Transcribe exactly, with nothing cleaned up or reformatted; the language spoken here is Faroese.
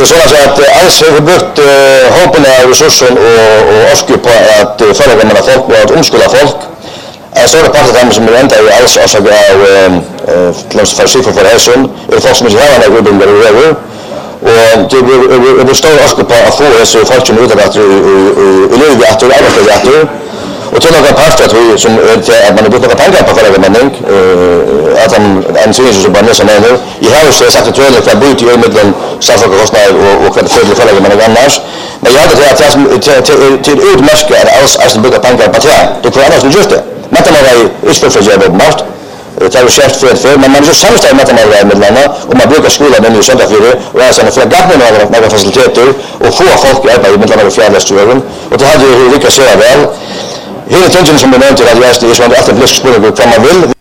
är så att alls har brukt hoppen av resurser och och orske på att förlägga med folk och att omskola folk. Jag såg det på att som väntar ju alls också av klart för sig för hälsan. Det folk som har några utbildningar och över och det det står också på att få så folk som utan att i livet att arbeta att och till några part att vi som att man brukar tänka på förlägga mening att han en synes så bara nästan nu i hus är sagt att det är byt i mitten safar kostnader och och att för förlägga mening annars men jag hade att till till utmärka alls alls brukar tänka på det det kan annars just det men det är inte för jobb mest det är chef för för men man så samstämmer med det med landa och man brukar skola den i sådana för det och alltså för att med några några faciliteter och få folk att arbeta med landa fjärrsturen och det hade ju lyckats så väl. Hela tiden som vi nämnde att jag är så att det blir spåret vad man vill.